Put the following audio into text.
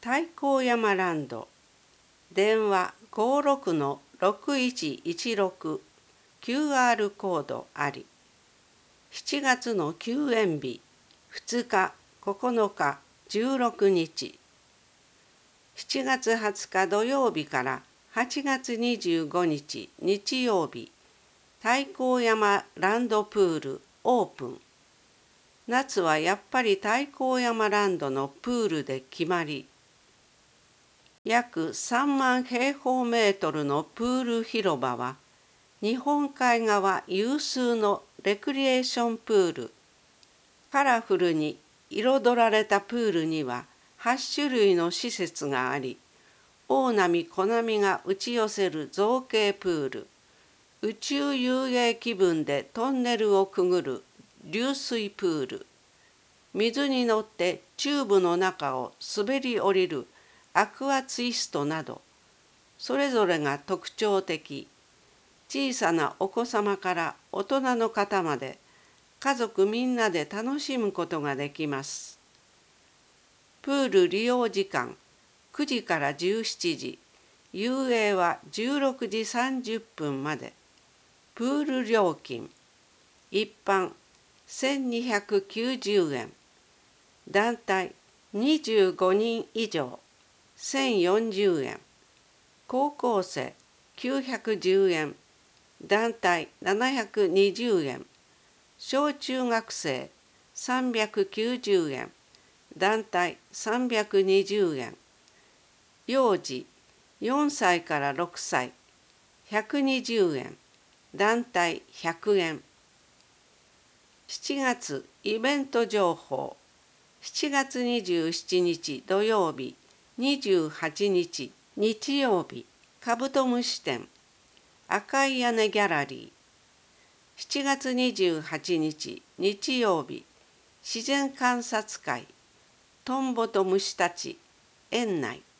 太閤山ランド電話56-6116 QR コードあり。7月の休園日2日9日16日。7月20日土曜日から8月25日日曜日、太閤山ランドプールオープン。夏はやっぱり太閤山ランドのプールで決まり。約3万平方メートルのプール広場は、日本海側有数のレクリエーションプール。カラフルに彩られたプールには8種類の施設があり、大波小波が打ち寄せる造形プール、宇宙遊泳気分でトンネルをくぐる流水プール、水に乗ってチューブの中を滑り降りるアクアツイストなど、それぞれが特徴的。小さなお子様から大人の方まで、家族みんなで楽しむことができます。プール利用時間9時から17時、遊泳は16時30分まで。プール料金、一般1290円、団体25人以上1040円、高校生910円、団体720円、小中学生390円、団体320円、幼児4歳から6歳120円、団体100円。7月イベント情報。7月27日土曜日、28日日曜日、カブトムシ展、赤い屋根ギャラリー。7月28日日曜日、自然観察会、トンボと虫たち、園内。